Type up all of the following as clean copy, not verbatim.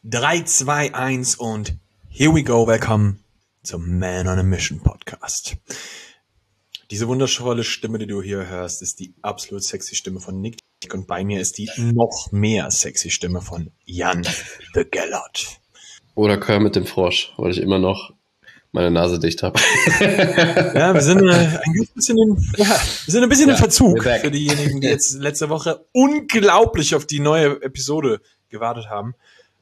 3, 2, 1 und here we go. Welcome zum Man on a Mission Podcast. Diese wundervolle Stimme, die du hier hörst, ist die absolut sexy Stimme von Nick und bei mir ist die noch mehr sexy Stimme von Jan the Gellert. Oder Kermit dem Frosch, weil ich immer noch meine Nase dicht habe. Ja, wir sind ein bisschen in Verzug für diejenigen, die jetzt letzte Woche unglaublich auf die neue Episode gewartet haben.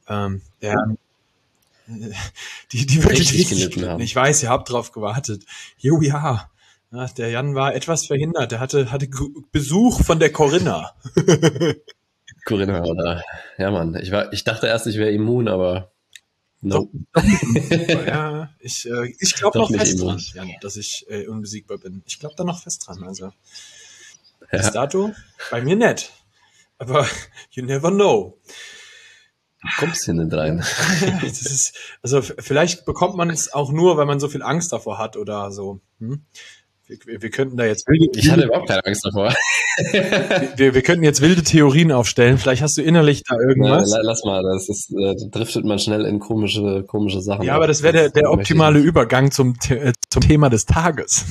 Die wirklich richtig haben. Ich weiß, ihr habt drauf gewartet. Here we are. Ja, der Jan war etwas verhindert. Er hatte Besuch von der Corinna. Corinna, oder? Ja, Mann. Ich dachte erst, ich wäre immun, aber no. Ja, ich glaube noch fest dran, Jan, dass ich unbesiegbar bin. Ich glaube da noch fest dran. Also bis dato bei mir nicht. Aber you never know. Du kommst hier nicht rein. Das ist, also vielleicht bekommt man es auch nur, weil man so viel Angst davor hat oder so. Wir könnten da jetzt Ich hatte überhaupt keine Angst davor. Wir könnten jetzt wilde Theorien aufstellen. Vielleicht hast du innerlich da irgendwas. Lass mal, driftet man schnell in komische Sachen. Ja, aber das wäre der optimale Übergang zum Thema des Tages.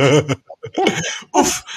Uff.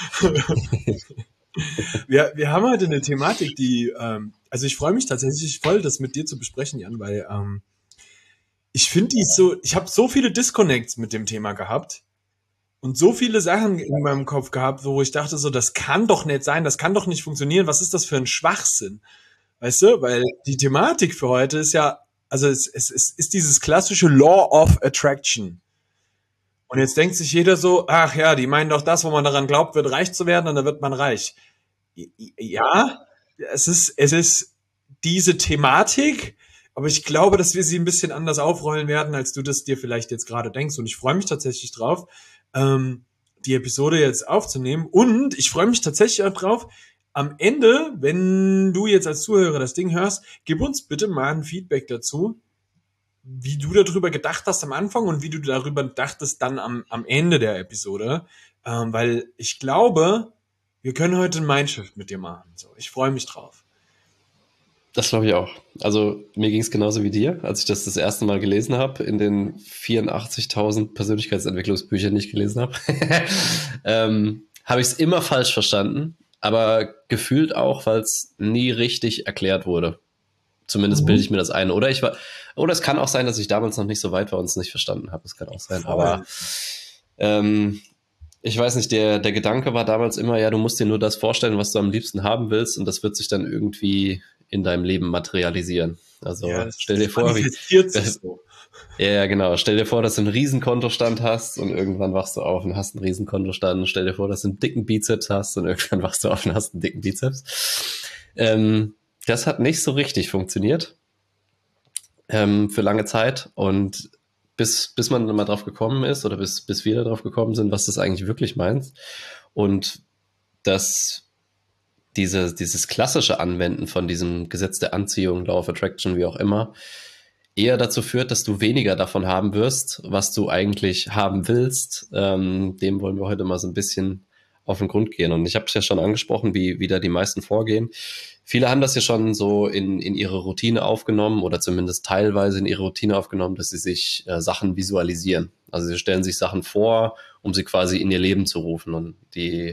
Wir haben heute eine Thematik, die, also ich freue mich tatsächlich voll, das mit dir zu besprechen, Jan, weil ich finde ich habe so viele Disconnects mit dem Thema gehabt und so viele Sachen in meinem Kopf gehabt, wo ich dachte so, das kann doch nicht sein, das kann doch nicht funktionieren, was ist das für ein Schwachsinn? Weißt du, weil die Thematik für heute ist ja, also es ist dieses klassische Law of Attraction. Und jetzt denkt sich jeder so, ach ja, die meinen doch das, wo man daran glaubt, wird reich zu werden und dann wird man reich. Ja, es ist diese Thematik, aber ich glaube, dass wir sie ein bisschen anders aufrollen werden, als du das dir vielleicht jetzt gerade denkst. Und ich freue mich tatsächlich drauf, die Episode jetzt aufzunehmen. Und ich freue mich tatsächlich auch drauf, am Ende, wenn du jetzt als Zuhörer das Ding hörst, gib uns bitte mal ein Feedback dazu, wie du darüber gedacht hast am Anfang und wie du darüber dachtest dann am Ende der Episode. Weil ich glaube, wir können heute ein Mindshift mit dir machen. So, ich freue mich drauf. Das glaube ich auch. Also mir ging es genauso wie dir, als ich das erste Mal gelesen habe, in den 84.000 Persönlichkeitsentwicklungsbüchern, die ich gelesen habe, habe ich es immer falsch verstanden, aber gefühlt auch, weil es nie richtig erklärt wurde. Zumindest bilde ich mir das ein. Oder es kann auch sein, dass ich damals noch nicht so weit war und es nicht verstanden habe. Das kann auch sein. Voll. Aber ich weiß nicht, der Gedanke war damals immer, ja, du musst dir nur das vorstellen, was du am liebsten haben willst und das wird sich dann irgendwie in deinem Leben materialisieren. Also ja, stell dir vor, ja, genau. Stell dir vor, dass du einen riesen Kontostand hast und irgendwann wachst du auf und hast einen riesen Kontostand. Stell dir vor, dass du einen dicken Bizeps hast und irgendwann wachst du auf und hast einen dicken Bizeps. Das hat nicht so richtig funktioniert für lange Zeit und bis man dann mal drauf gekommen ist oder bis wir da drauf gekommen sind, was das eigentlich wirklich meint und dass dieses klassische Anwenden von diesem Gesetz der Anziehung, Law of Attraction, wie auch immer, eher dazu führt, dass du weniger davon haben wirst, was du eigentlich haben willst. Dem wollen wir heute mal so ein bisschen auf den Grund gehen. Und ich habe es ja schon angesprochen, wie da die meisten vorgehen. Viele haben das ja schon so in ihre Routine aufgenommen oder zumindest teilweise in ihre Routine aufgenommen, dass sie sich Sachen visualisieren. Also sie stellen sich Sachen vor, um sie quasi in ihr Leben zu rufen. Und die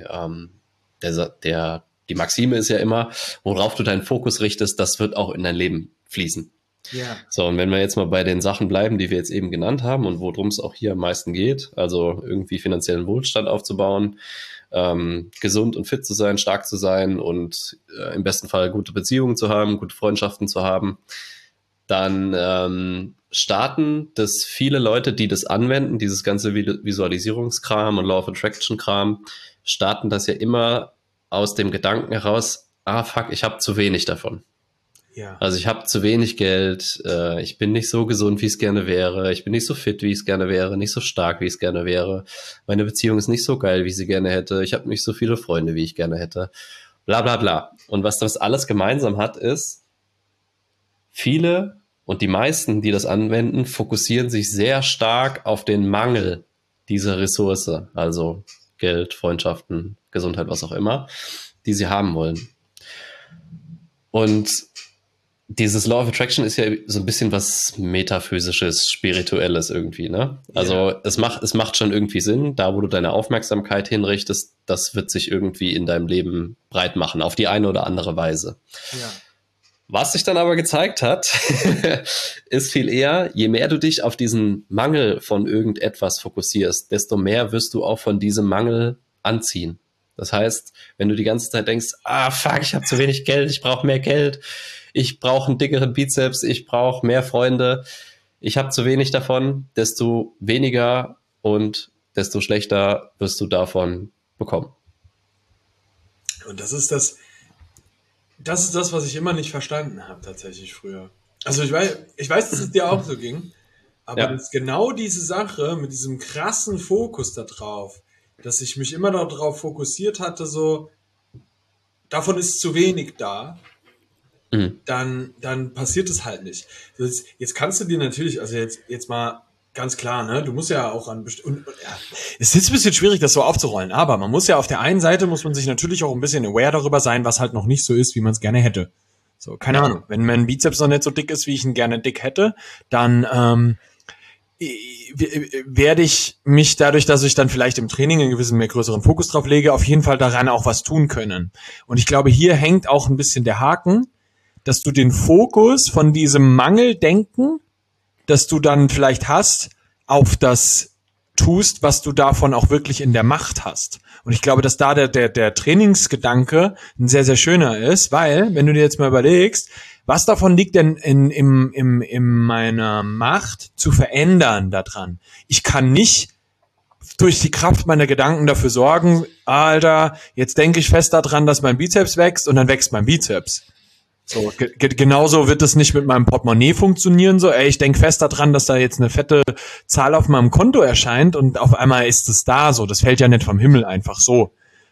Maxime ist ja immer, worauf du deinen Fokus richtest, das wird auch in dein Leben fließen. Ja. So, und wenn wir jetzt mal bei den Sachen bleiben, die wir jetzt eben genannt haben und worum es auch hier am meisten geht, also irgendwie finanziellen Wohlstand aufzubauen, gesund und fit zu sein, stark zu sein und im besten Fall gute Beziehungen zu haben, gute Freundschaften zu haben, dann starten das viele Leute, die das anwenden, dieses ganze Visualisierungskram und Law of Attraction Kram, starten das ja immer aus dem Gedanken heraus, fuck, ich habe zu wenig davon. Ja. Also ich habe zu wenig Geld, ich bin nicht so gesund, wie es gerne wäre, ich bin nicht so fit, wie es gerne wäre, nicht so stark, wie es gerne wäre, meine Beziehung ist nicht so geil, wie ich sie gerne hätte, ich habe nicht so viele Freunde, wie ich gerne hätte, bla bla bla. Und was das alles gemeinsam hat, ist, viele und die meisten, die das anwenden, fokussieren sich sehr stark auf den Mangel dieser Ressource, also Geld, Freundschaften, Gesundheit, was auch immer, die sie haben wollen. Und dieses Law of Attraction ist ja so ein bisschen was Metaphysisches, Spirituelles irgendwie, ne? Also es macht schon irgendwie Sinn, da wo du deine Aufmerksamkeit hinrichtest, das wird sich irgendwie in deinem Leben breit machen, auf die eine oder andere Weise. Ja. Was sich dann aber gezeigt hat, ist viel eher, je mehr du dich auf diesen Mangel von irgendetwas fokussierst, desto mehr wirst du auch von diesem Mangel anziehen. Das heißt, wenn du die ganze Zeit denkst, fuck, ich habe zu wenig Geld, ich brauche mehr Geld, ich brauche einen dickeren Bizeps, ich brauche mehr Freunde, ich habe zu wenig davon, desto weniger und desto schlechter wirst du davon bekommen. Und das ist das, was ich immer nicht verstanden habe, tatsächlich früher. Also ich weiß, dass es dir auch so ging, aber das ist genau diese Sache mit diesem krassen Fokus da drauf, dass ich mich immer darauf fokussiert hatte, so, davon ist zu wenig da, dann passiert es halt nicht. Jetzt kannst du dir natürlich, also jetzt mal ganz klar, ne, du musst ja auch es ist jetzt ein bisschen schwierig, das so aufzurollen, aber man muss ja auf der einen Seite, muss man sich natürlich auch ein bisschen aware darüber sein, was halt noch nicht so ist, wie man es gerne hätte. So, keine Ahnung, wenn mein Bizeps noch nicht so dick ist, wie ich ihn gerne dick hätte, dann werde ich mich dadurch, dass ich dann vielleicht im Training einen gewissen mehr größeren Fokus drauf lege, auf jeden Fall daran auch was tun können. Und ich glaube, hier hängt auch ein bisschen der Haken, dass du den Fokus von diesem Mangeldenken, das du dann vielleicht hast, auf das tust, was du davon auch wirklich in der Macht hast. Und ich glaube, dass da der Trainingsgedanke ein sehr, sehr schöner ist, weil, wenn du dir jetzt mal überlegst, was davon liegt denn in meiner Macht zu verändern daran? Ich kann nicht durch die Kraft meiner Gedanken dafür sorgen, Alter, jetzt denke ich fest daran, dass mein Bizeps wächst und dann wächst mein Bizeps. So, genauso wird es nicht mit meinem Portemonnaie funktionieren. So, ich denke fest daran, dass da jetzt eine fette Zahl auf meinem Konto erscheint und auf einmal ist es da. So, das fällt ja nicht vom Himmel einfach so.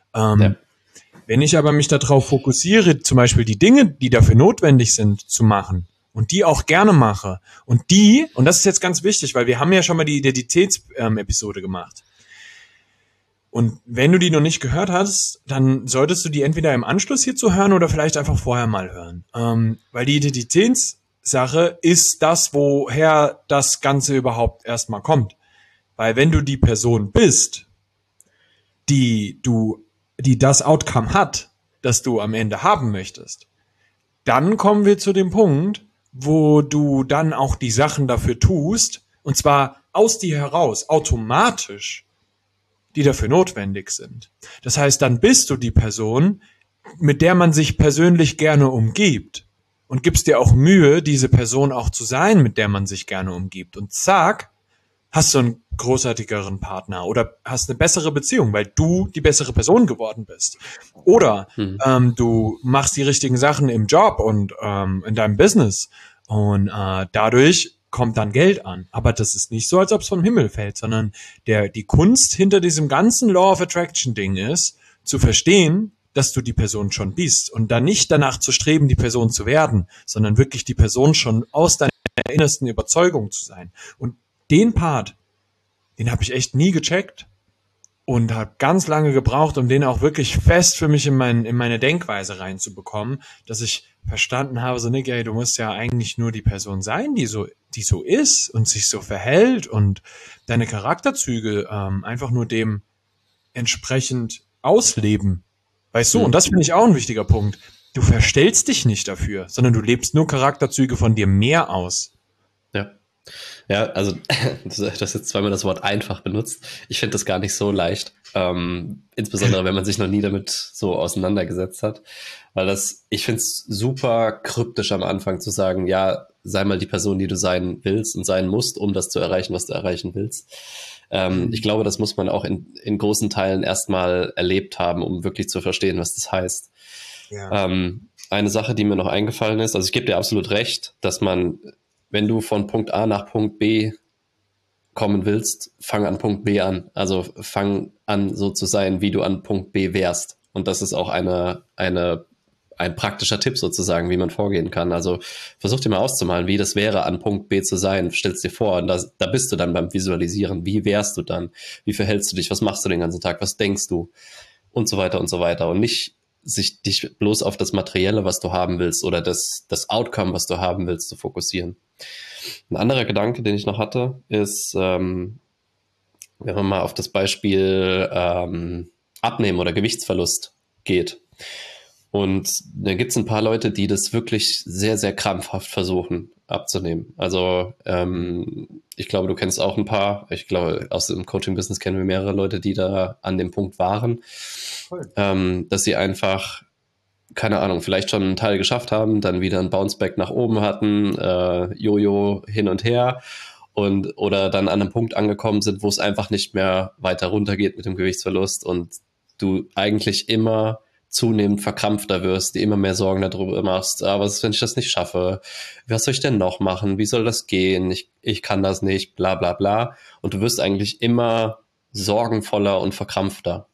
Wenn ich aber mich darauf fokussiere, zum Beispiel die Dinge, die dafür notwendig sind, zu machen und die auch gerne mache und das ist jetzt ganz wichtig, weil wir haben ja schon mal die Identitätsepisode gemacht. Und wenn du die noch nicht gehört hast, dann solltest du die entweder im Anschluss hierzu hören oder vielleicht einfach vorher mal hören. Weil die Identitätssache ist das, woher das Ganze überhaupt erstmal kommt. Weil wenn du die Person bist, die das Outcome hat, das du am Ende haben möchtest, dann kommen wir zu dem Punkt, wo du dann auch die Sachen dafür tust, und zwar aus dir heraus, automatisch, die dafür notwendig sind. Das heißt, dann bist du die Person, mit der man sich persönlich gerne umgibt und gibst dir auch Mühe, diese Person auch zu sein, mit der man sich gerne umgibt. Und zack, hast du einen großartigeren Partner oder hast eine bessere Beziehung, weil du die bessere Person geworden bist. Oder du machst die richtigen Sachen im Job und in deinem Business und dadurch kommt dann Geld an. Aber das ist nicht so, als ob es vom Himmel fällt, sondern die Kunst hinter diesem ganzen Law of Attraction Ding ist, zu verstehen, dass du die Person schon bist und dann nicht danach zu streben, die Person zu werden, sondern wirklich die Person schon aus deiner innersten Überzeugung zu sein. Und den Part, den habe ich echt nie gecheckt und habe ganz lange gebraucht, um den auch wirklich fest für mich in meine Denkweise reinzubekommen, dass ich verstanden habe, so Nick, ey, du musst ja eigentlich nur die Person sein, die so ist und sich so verhält und deine Charakterzüge einfach nur dem entsprechend ausleben. Weißt du, und das finde ich auch ein wichtiger Punkt. Du verstellst dich nicht dafür, sondern du lebst nur Charakterzüge von dir mehr aus. Ja, also du hast jetzt zweimal das Wort einfach benutzt. Ich finde das gar nicht so leicht, insbesondere wenn man sich noch nie damit so auseinandergesetzt hat, weil ich finde es super kryptisch am Anfang zu sagen, ja, sei mal die Person, die du sein willst und sein musst, um das zu erreichen, was du erreichen willst. Ich glaube, das muss man auch in großen Teilen erstmal erlebt haben, um wirklich zu verstehen, was das heißt. Ja. Eine Sache, die mir noch eingefallen ist, also ich gebe dir absolut recht, dass man, wenn du von Punkt A nach Punkt B kommen willst, fang an Punkt B an. Also fang an, so zu sein, wie du an Punkt B wärst. Und das ist auch ein praktischer Tipp sozusagen, wie man vorgehen kann. Also versuch dir mal auszumalen, wie das wäre, an Punkt B zu sein. Stell's dir vor, und da bist du dann beim Visualisieren. Wie wärst du dann? Wie verhältst du dich? Was machst du den ganzen Tag? Was denkst du? Und so weiter und so weiter. Und nicht sich dich bloß auf das Materielle, was du haben willst, oder das Outcome, was du haben willst, zu fokussieren. Ein anderer Gedanke, den ich noch hatte, ist, wenn man mal auf das Beispiel Abnehmen oder Gewichtsverlust geht. Und da gibt es ein paar Leute, die das wirklich sehr, sehr krampfhaft versuchen abzunehmen. Also ich glaube, du kennst auch ein paar. Ich glaube, aus dem Coaching-Business kennen wir mehrere Leute, die da an dem Punkt waren, dass sie einfach, keine Ahnung, vielleicht schon einen Teil geschafft haben, dann wieder ein Bounceback nach oben hatten, Jojo hin und her oder dann an einem Punkt angekommen sind, wo es einfach nicht mehr weiter runtergeht mit dem Gewichtsverlust und du eigentlich immer zunehmend verkrampfter wirst, dir immer mehr Sorgen darüber machst, was ist, wenn ich das nicht schaffe? Was soll ich denn noch machen? Wie soll das gehen? Ich kann das nicht, bla bla bla. Und du wirst eigentlich immer sorgenvoller und verkrampfter.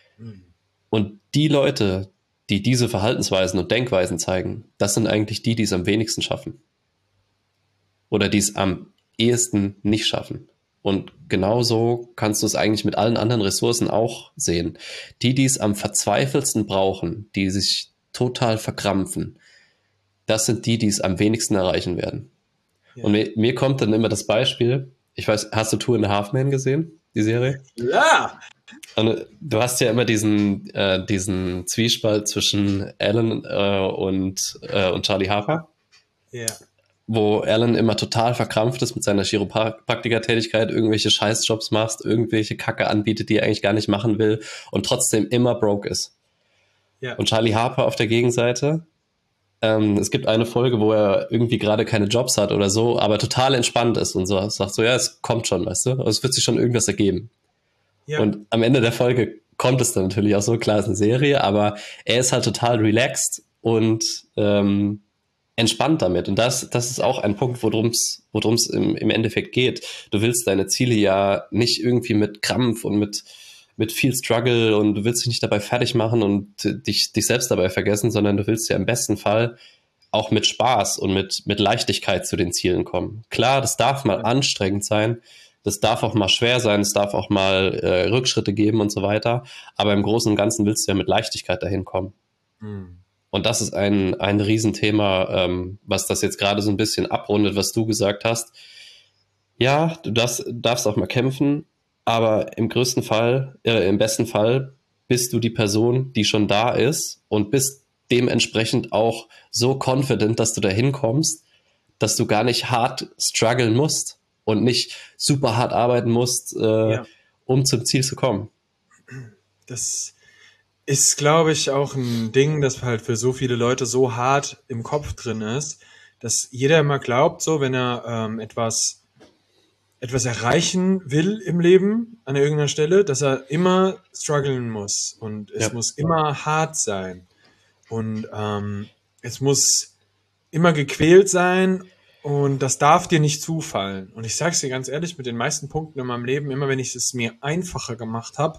Und die Leute, die diese Verhaltensweisen und Denkweisen zeigen, das sind eigentlich die es am wenigsten schaffen. Oder die es am ehesten nicht schaffen. Und genauso kannst du es eigentlich mit allen anderen Ressourcen auch sehen. Die es am verzweifelsten brauchen, die sich total verkrampfen, das sind die es am wenigsten erreichen werden. Ja. Und mir kommt dann immer das Beispiel, ich weiß, hast du Two and a Half Men gesehen, die Serie? Ja! Und du hast ja immer diesen Zwiespalt zwischen Alan und Charlie Harper. Ja. Wo Alan immer total verkrampft ist mit seiner Chiropraktiker-Tätigkeit, irgendwelche Scheißjobs macht, irgendwelche Kacke anbietet, die er eigentlich gar nicht machen will und trotzdem immer broke ist. Ja. Und Charlie Harper auf der Gegenseite, es gibt eine Folge, wo er irgendwie gerade keine Jobs hat oder so, aber total entspannt ist und so sagt so, ja, es kommt schon, weißt du, es wird sich schon irgendwas ergeben. Ja. Und am Ende der Folge kommt es dann natürlich auch so, klar, es ist eine Serie, aber er ist halt total relaxed und entspannt damit. Und das ist auch ein Punkt, worum es im Endeffekt geht. Du willst deine Ziele ja nicht irgendwie mit Krampf und mit viel Struggle und du willst dich nicht dabei fertig machen und dich selbst dabei vergessen, sondern du willst ja im besten Fall auch mit Spaß und mit Leichtigkeit zu den Zielen kommen. Klar, das darf mal anstrengend sein, das darf auch mal schwer sein, es darf auch mal Rückschritte geben und so weiter, aber im Großen und Ganzen willst du ja mit Leichtigkeit dahin kommen. Und das ist ein Riesenthema, was das jetzt gerade so ein bisschen abrundet, was du gesagt hast. Ja, du darfst auch mal kämpfen, aber im besten Fall bist du die Person, die schon da ist und bist dementsprechend auch so confident, dass du dahin kommst, dass du gar nicht hart strugglen musst und nicht super hart arbeiten musst, um zum Ziel zu kommen. Das ist, glaube ich, auch ein Ding, das halt für so viele Leute so hart im Kopf drin ist, dass jeder immer glaubt, so wenn er etwas erreichen will im Leben an irgendeiner Stelle, dass er immer strugglen muss und es muss immer hart sein und es muss immer gequält sein und das darf dir nicht zufallen. Und ich sage es dir ganz ehrlich, mit den meisten Punkten in meinem Leben, immer wenn ich es mir einfacher gemacht habe,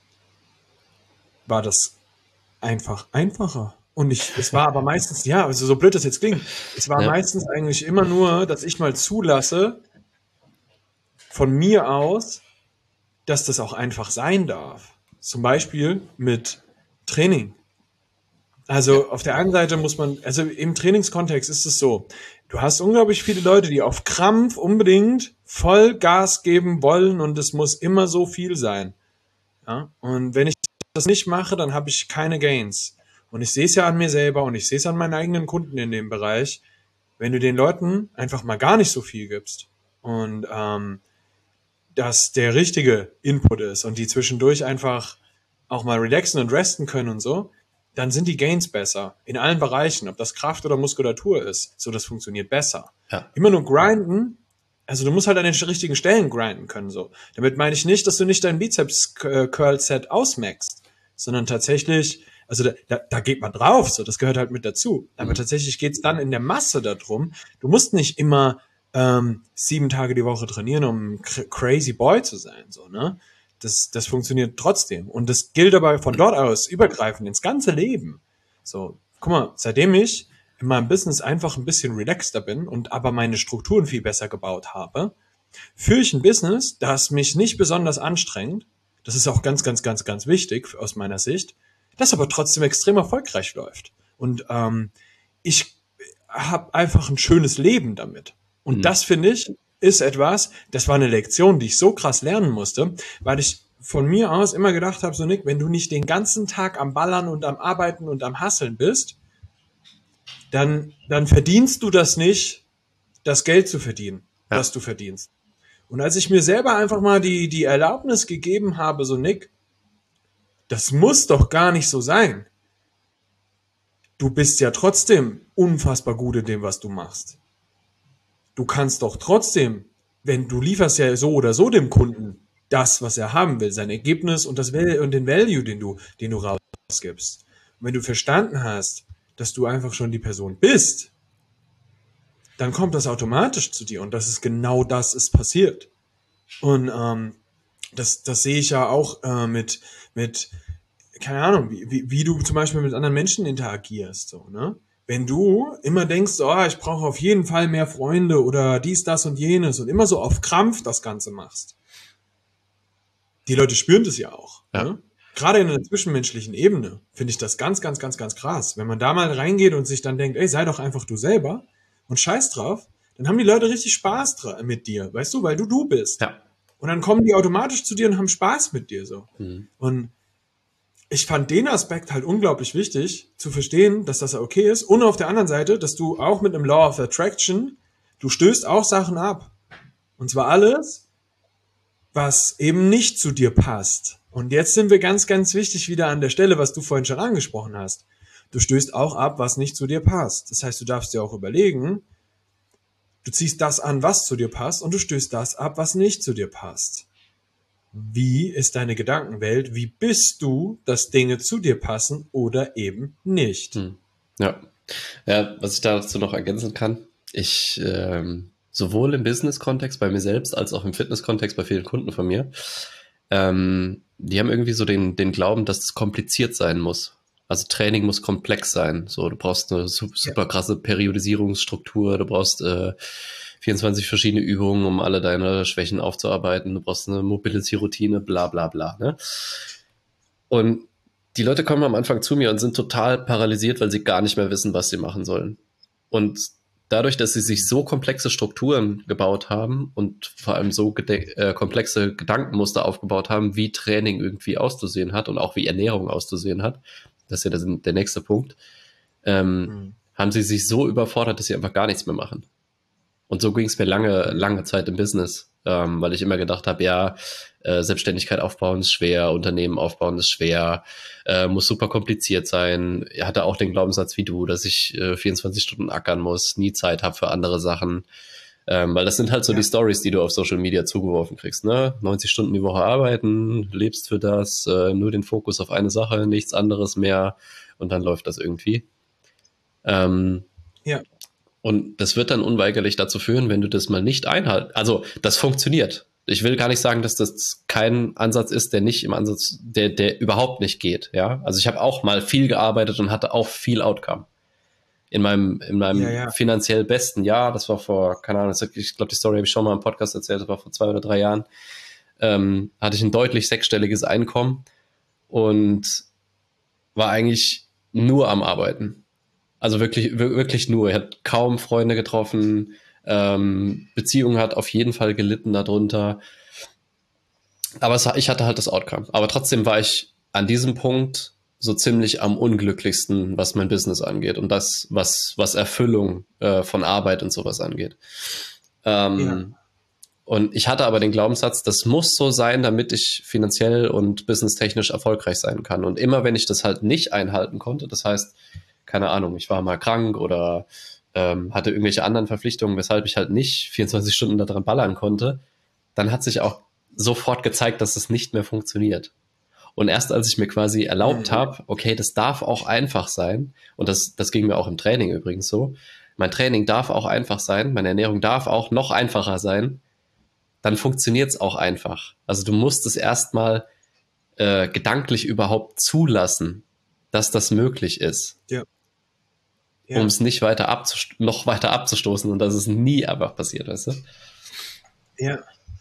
war das einfach einfacher. Und es war aber meistens, ja, also so blöd das jetzt klingt, es war meistens eigentlich immer nur, dass ich mal zulasse, von mir aus, dass das auch einfach sein darf. Zum Beispiel mit Training. Also auf der einen Seite muss man, also im Trainingskontext ist es so, du hast unglaublich viele Leute, die auf Krampf unbedingt voll Gas geben wollen und es muss immer so viel sein. Ja? Und wenn ich das nicht mache, dann habe ich keine Gains. Und ich sehe es ja an mir selber und ich sehe es an meinen eigenen Kunden in dem Bereich, wenn du den Leuten einfach mal gar nicht so viel gibst und dass der richtige Input ist und die zwischendurch einfach auch mal relaxen und resten können und so, dann sind die Gains besser. In allen Bereichen, ob das Kraft oder Muskulatur ist. So, das funktioniert besser. Ja. Immer nur grinden, also du musst halt an den richtigen Stellen grinden können. So. Damit meine ich nicht, dass du nicht dein Bizeps-Curl-Set ausmaxst, sondern tatsächlich, also da geht man drauf, so, das gehört halt mit dazu. Aber tatsächlich geht's dann in der Masse darum, du musst nicht immer 7 Tage die Woche trainieren, um ein crazy boy zu sein, so, ne? Das funktioniert trotzdem. Und das gilt aber von dort aus übergreifend ins ganze Leben. So, guck mal, seitdem ich in meinem Business einfach ein bisschen relaxter bin und aber meine Strukturen viel besser gebaut habe, führe ich ein Business, das mich nicht besonders anstrengt. Das ist auch ganz, ganz, ganz, ganz wichtig aus meiner Sicht. das aber trotzdem extrem erfolgreich läuft. Und ich habe einfach ein schönes Leben damit. Und das, finde ich, ist etwas, das war eine Lektion, die ich so krass lernen musste, weil ich von mir aus immer gedacht habe, so Nick, wenn du nicht den ganzen Tag am Ballern und am Arbeiten und am Hasseln bist, dann verdienst du das nicht, das Geld zu verdienen, das du verdienst. Und als ich mir selber einfach mal die Erlaubnis gegeben habe, so Nick, das muss doch gar nicht so sein. Du bist ja trotzdem unfassbar gut in dem, was du machst. Du kannst doch trotzdem, wenn du lieferst ja so oder so dem Kunden das, was er haben will, sein Ergebnis und den Value, den du rausgibst. Und wenn du verstanden hast, dass du einfach schon die Person bist, dann kommt das automatisch zu dir und das ist genau das ist passiert. Und das sehe ich ja auch mit keine Ahnung, wie du zum Beispiel mit anderen Menschen interagierst, so, ne? Wenn du immer denkst, oh, ich brauche auf jeden Fall mehr Freunde oder dies, das und jenes und immer so auf Krampf das Ganze machst, die Leute spüren das ja auch. Ja. Ne? Gerade in einer zwischenmenschlichen Ebene finde ich das ganz, ganz, ganz, ganz krass. Wenn man da mal reingeht und sich dann denkt, ey, sei doch einfach du selber und scheiß drauf, dann haben die Leute richtig Spaß mit dir, weißt du, weil du bist. Ja. Und dann kommen die automatisch zu dir und haben Spaß mit dir so. Und ich fand den Aspekt halt unglaublich wichtig, zu verstehen, dass das okay ist. Und auf der anderen Seite, dass du auch mit einem Law of Attraction, du stößt auch Sachen ab. Und zwar alles, was eben nicht zu dir passt. Und jetzt sind wir ganz, ganz wichtig wieder an der Stelle, was du vorhin schon angesprochen hast. Du stößt auch ab, was nicht zu dir passt. Das heißt, du darfst dir auch überlegen, du ziehst das an, was zu dir passt, und du stößt das ab, was nicht zu dir passt. Wie ist deine Gedankenwelt? Wie bist du, dass Dinge zu dir passen oder eben nicht? Ja, was ich dazu noch ergänzen kann, ich sowohl im Business-Kontext bei mir selbst als auch im Fitness-Kontext bei vielen Kunden von mir, die haben irgendwie so den Glauben, dass es kompliziert sein muss. Also Training muss komplex sein. So, du brauchst eine super krasse Periodisierungsstruktur, du brauchst 24 verschiedene Übungen, um alle deine Schwächen aufzuarbeiten. Du brauchst eine Mobility-Routine, bla bla bla. Ne? Und die Leute kommen am Anfang zu mir und sind total paralysiert, weil sie gar nicht mehr wissen, was sie machen sollen. Und dadurch, dass sie sich so komplexe Strukturen gebaut haben und vor allem so komplexe Gedankenmuster aufgebaut haben, wie Training irgendwie auszusehen hat und auch wie Ernährung auszusehen hat, das ist ja der nächste Punkt, haben sie sich so überfordert, dass sie einfach gar nichts mehr machen. Und so ging es mir lange Zeit im Business, weil ich immer gedacht habe, Selbstständigkeit aufbauen ist schwer, Unternehmen aufbauen ist schwer, muss super kompliziert sein. Ich hatte auch den Glaubenssatz wie du, dass ich 24 Stunden ackern muss, nie Zeit habe für andere Sachen. Weil das sind halt so die Stories, die du auf Social Media zugeworfen kriegst, ne? 90 Stunden die Woche arbeiten, lebst für das, nur den Fokus auf eine Sache, nichts anderes mehr und dann läuft das irgendwie. Und das wird dann unweigerlich dazu führen, wenn du das mal nicht einhalten. Also das funktioniert. Ich will gar nicht sagen, dass das kein Ansatz ist, der überhaupt nicht geht. Ja, also ich habe auch mal viel gearbeitet und hatte auch viel Outcome. In meinem finanziell besten Jahr, das war vor, keine Ahnung, ich glaube, die Story habe ich schon mal im Podcast erzählt, das war vor 2 oder 3 Jahren, hatte ich ein deutlich sechsstelliges Einkommen und war eigentlich nur am Arbeiten. Also wirklich nur. Er hat kaum Freunde getroffen. Beziehung hat auf jeden Fall gelitten darunter. Aber ich hatte halt das Outcome. Aber trotzdem war ich an diesem Punkt so ziemlich am unglücklichsten, was mein Business angeht und das, was Erfüllung von Arbeit und sowas angeht. Und ich hatte aber den Glaubenssatz, das muss so sein, damit ich finanziell und businesstechnisch erfolgreich sein kann. Und immer wenn ich das halt nicht einhalten konnte, das heißt, keine Ahnung, ich war mal krank oder hatte irgendwelche anderen Verpflichtungen, weshalb ich halt nicht 24 Stunden daran ballern konnte, dann hat sich auch sofort gezeigt, dass es nicht mehr funktioniert. Und erst als ich mir quasi erlaubt habe, okay, das darf auch einfach sein, und das ging mir auch im Training übrigens so, mein Training darf auch einfach sein, meine Ernährung darf auch noch einfacher sein, dann funktioniert es auch einfach. Also du musst es erstmal gedanklich überhaupt zulassen, dass das möglich ist. Ja. Um es nicht noch weiter abzustoßen und dass es nie einfach passiert, weißt du? Ja.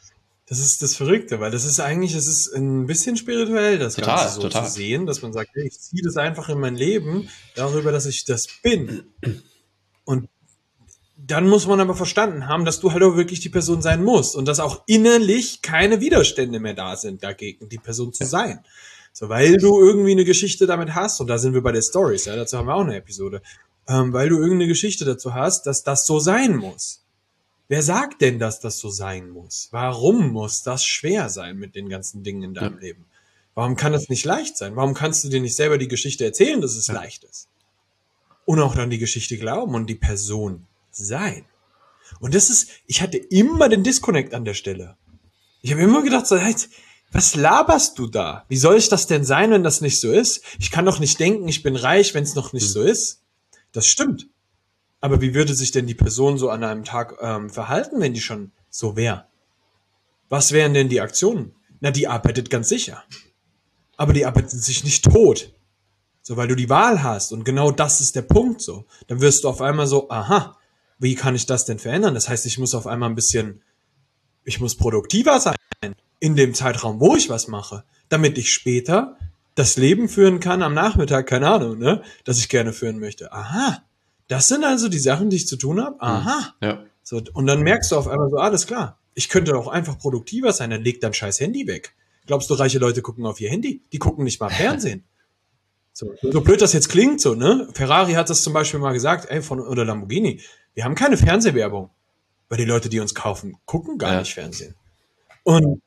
Das ist das Verrückte, weil das ist eigentlich, es ist ein bisschen spirituell, das Ganze so total. zu sehen, dass man sagt, hey, ich ziehe das einfach in mein Leben darüber, dass ich das bin. Und dann muss man aber verstanden haben, dass du halt auch wirklich die Person sein musst und dass auch innerlich keine Widerstände mehr da sind dagegen, die Person zu sein. So, weil du irgendwie eine Geschichte damit hast, und da sind wir bei der Stories, ja, dazu haben wir auch eine Episode, weil du irgendeine Geschichte dazu hast, dass das so sein muss. Wer sagt denn, dass das so sein muss? Warum muss das schwer sein mit den ganzen Dingen in deinem Leben? Warum kann das nicht leicht sein? Warum kannst du dir nicht selber die Geschichte erzählen, dass es leicht ist? Und auch dann die Geschichte glauben und die Person sein. Und das ist, ich hatte immer den Disconnect an der Stelle. Ich habe immer gedacht, so, was laberst du da? Wie soll ich das denn sein, wenn das nicht so ist? Ich kann doch nicht denken, ich bin reich, wenn es noch nicht so ist. Das stimmt. Aber wie würde sich denn die Person so an einem Tag verhalten, wenn die schon so wäre? Was wären denn die Aktionen? Na, die arbeitet ganz sicher. Aber die arbeitet sich nicht tot. So, weil du die Wahl hast. Und genau das ist der Punkt so. Dann wirst du auf einmal so, aha, wie kann ich das denn verändern? Das heißt, ich muss auf einmal ich muss produktiver sein in dem Zeitraum, wo ich was mache, damit ich später das Leben führen kann am Nachmittag, keine Ahnung, ne, das ich gerne führen möchte. Aha, das sind also die Sachen, die ich zu tun habe. Aha. Ja. So, und dann merkst du auf einmal so, alles klar, ich könnte auch einfach produktiver sein, dann leg dein scheiß Handy weg. Glaubst du, reiche Leute gucken auf ihr Handy? Die gucken nicht mal Fernsehen. So blöd das jetzt klingt, so, ne? Ferrari hat das zum Beispiel mal gesagt, oder Lamborghini, wir haben keine Fernsehwerbung, weil die Leute, die uns kaufen, gucken gar nicht Fernsehen. Und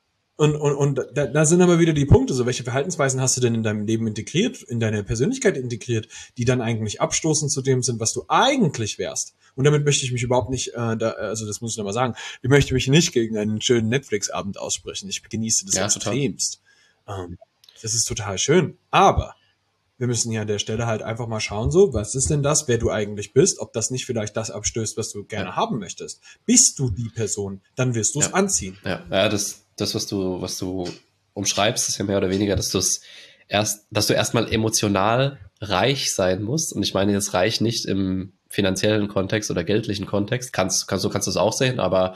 da sind aber wieder die Punkte, so welche Verhaltensweisen hast du denn in deinem Leben integriert, in deine Persönlichkeit integriert, die dann eigentlich abstoßend zu dem sind, was du eigentlich wärst. Und damit möchte ich mich überhaupt nicht, also das muss ich nochmal sagen, ich möchte mich nicht gegen einen schönen Netflix-Abend aussprechen. Ich genieße das extremst. Das ist total schön. Aber wir müssen hier an der Stelle halt einfach mal schauen, so, was ist denn das, wer du eigentlich bist, ob das nicht vielleicht das abstößt, was du gerne haben möchtest. Bist du die Person, dann wirst du es anziehen. Ja, das, was du umschreibst, ist ja mehr oder weniger, dass du erstmal emotional reich sein musst. Und ich meine jetzt reich nicht im finanziellen Kontext oder geldlichen Kontext. So kannst du es auch sehen, aber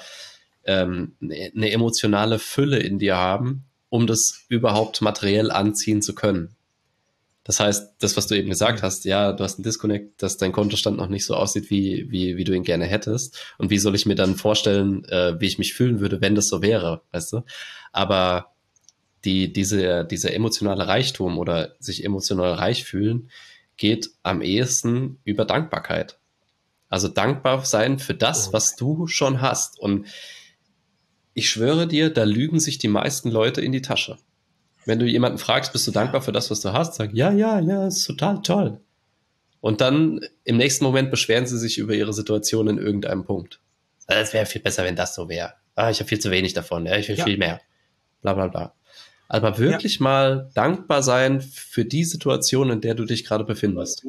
eine emotionale Fülle in dir haben, um das überhaupt materiell anziehen zu können. Das heißt, das, was du eben gesagt hast, ja, du hast einen Disconnect, dass dein Kontostand noch nicht so aussieht, wie du ihn gerne hättest. Und wie soll ich mir dann vorstellen, wie ich mich fühlen würde, wenn das so wäre, weißt du? Aber dieser emotionale Reichtum oder sich emotional reich fühlen, geht am ehesten über Dankbarkeit. Also dankbar sein für das, was du schon hast. Und ich schwöre dir, da lügen sich die meisten Leute in die Tasche. Wenn du jemanden fragst, bist du dankbar für das, was du hast? Sag, ja, ist total toll. Und dann im nächsten Moment beschweren sie sich über ihre Situation in irgendeinem Punkt. Es wäre viel besser, wenn das so wäre. Ich habe viel zu wenig davon. Ich will viel mehr. Bla, bla, bla. Aber wirklich mal dankbar sein für die Situation, in der du dich gerade befindest.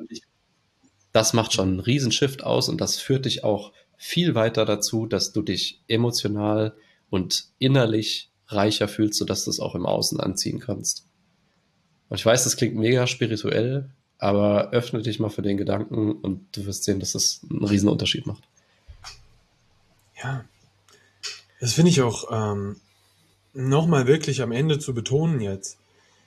Das macht schon einen riesen Shift aus und das führt dich auch viel weiter dazu, dass du dich emotional und innerlich reicher fühlst, sodass du es auch im Außen anziehen kannst. Und ich weiß, das klingt mega spirituell, aber öffne dich mal für den Gedanken und du wirst sehen, dass das einen riesen Unterschied macht. Ja, das finde ich auch nochmal wirklich am Ende zu betonen jetzt.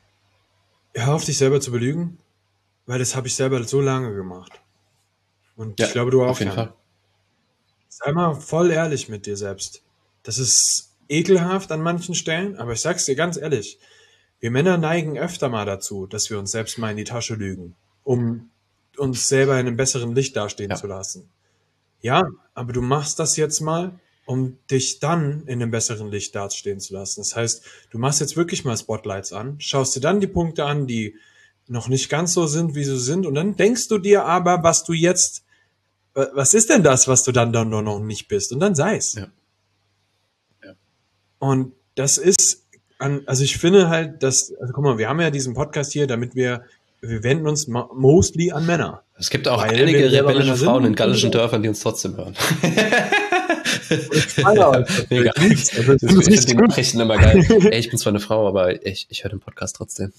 Hör auf, dich selber zu belügen, weil das habe ich selber so lange gemacht. Und ich glaube, du auch. Auf jeden Fall. Sei mal voll ehrlich mit dir selbst. Das ist ekelhaft an manchen Stellen, aber ich sag's dir ganz ehrlich, wir Männer neigen öfter mal dazu, dass wir uns selbst mal in die Tasche lügen, um uns selber in einem besseren Licht dastehen zu lassen. Ja, aber du machst das jetzt mal, um dich dann in einem besseren Licht dastehen zu lassen. Das heißt, du machst jetzt wirklich mal Spotlights an, schaust dir dann die Punkte an, die noch nicht ganz so sind, wie sie sind, und dann denkst du dir aber, was ist denn das, was du dann noch nicht bist? Und dann sei's. Ja. Und das ist, also ich finde halt, guck mal, wir haben ja diesen Podcast hier, damit wir wenden uns mostly an Männer. Es gibt auch einige rebellische Frauen in gallischen Dörfern, die uns trotzdem hören. Mega. Ich finde die Nachrichten immer geil. Ey, ich bin zwar eine Frau, aber ich höre den Podcast trotzdem.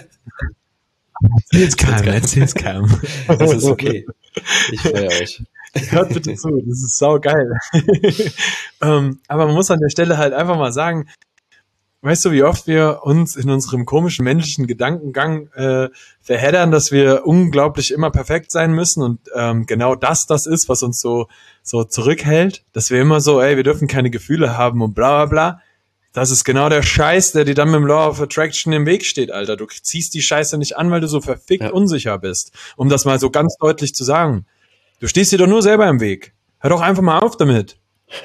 Erzähl's keinem. Das ist okay. Ich freue euch. Hört bitte zu, das ist saugeil. Aber man muss an der Stelle halt einfach mal sagen, weißt du, wie oft wir uns in unserem komischen menschlichen Gedankengang verheddern, dass wir unglaublich immer perfekt sein müssen und genau das ist, was uns so zurückhält, dass wir immer so, wir dürfen keine Gefühle haben und bla bla bla. Das ist genau der Scheiß, der dir dann mit dem Law of Attraction im Weg steht, Alter. Du ziehst die Scheiße nicht an, weil du so verfickt unsicher bist. Um das mal so ganz deutlich zu sagen. Du stehst dir doch nur selber im Weg. Hör doch einfach mal auf damit.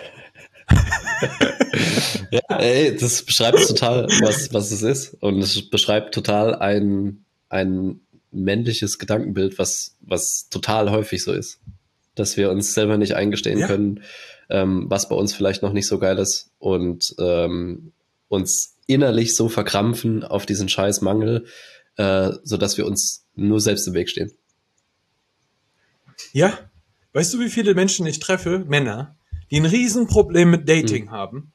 Ja, ey, das beschreibt total, was es ist. Und es beschreibt total ein männliches Gedankenbild, was total häufig so ist. Dass wir uns selber nicht eingestehen können, was bei uns vielleicht noch nicht so geil ist und uns innerlich so verkrampfen auf diesen scheiß Mangel, sodass wir uns nur selbst im Weg stehen. Ja, weißt du, wie viele Menschen ich treffe, Männer, die ein Riesenproblem mit Dating haben,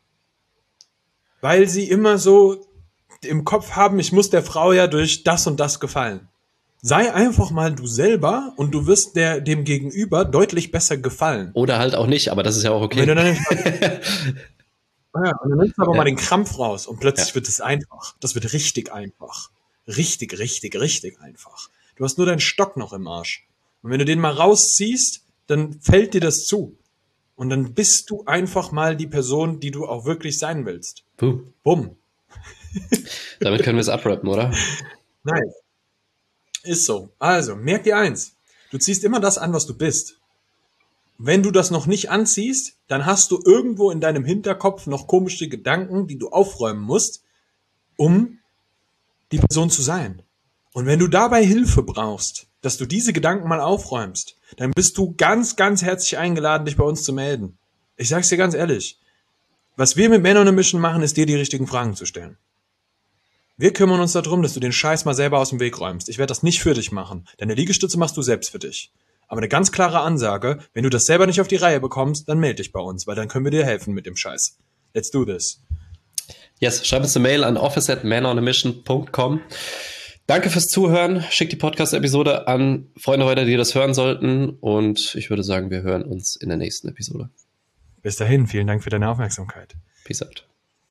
weil sie immer so im Kopf haben, ich muss der Frau ja durch das und das gefallen. Sei einfach mal du selber und du wirst dem Gegenüber deutlich besser gefallen. Oder halt auch nicht, aber das ist ja auch okay. Und dann nimmst du aber mal den Krampf raus und plötzlich wird es einfach. Das wird richtig einfach. Richtig, richtig, richtig einfach. Du hast nur deinen Stock noch im Arsch. Und wenn du den mal rausziehst, dann fällt dir das zu. Und dann bist du einfach mal die Person, die du auch wirklich sein willst. Bumm. Damit können wir es abrappen, oder? Nice. Ist so. Also, merk dir eins. Du ziehst immer das an, was du bist. Wenn du das noch nicht anziehst, dann hast du irgendwo in deinem Hinterkopf noch komische Gedanken, die du aufräumen musst, um die Person zu sein. Und wenn du dabei Hilfe brauchst, dass du diese Gedanken mal aufräumst, dann bist du ganz, ganz herzlich eingeladen, dich bei uns zu melden. Ich sag's dir ganz ehrlich. Was wir mit Men on a Mission machen, ist dir die richtigen Fragen zu stellen. Wir kümmern uns darum, dass du den Scheiß mal selber aus dem Weg räumst. Ich werde das nicht für dich machen. Deine Liegestütze machst du selbst für dich. Aber eine ganz klare Ansage, wenn du das selber nicht auf die Reihe bekommst, dann melde dich bei uns, weil dann können wir dir helfen mit dem Scheiß. Let's do this. Yes, schreib uns eine Mail an office@menonamission.com. Danke fürs Zuhören. Schickt die Podcast-Episode an Freunde weiter, die das hören sollten. Und ich würde sagen, wir hören uns in der nächsten Episode. Bis dahin, vielen Dank für deine Aufmerksamkeit. Peace out.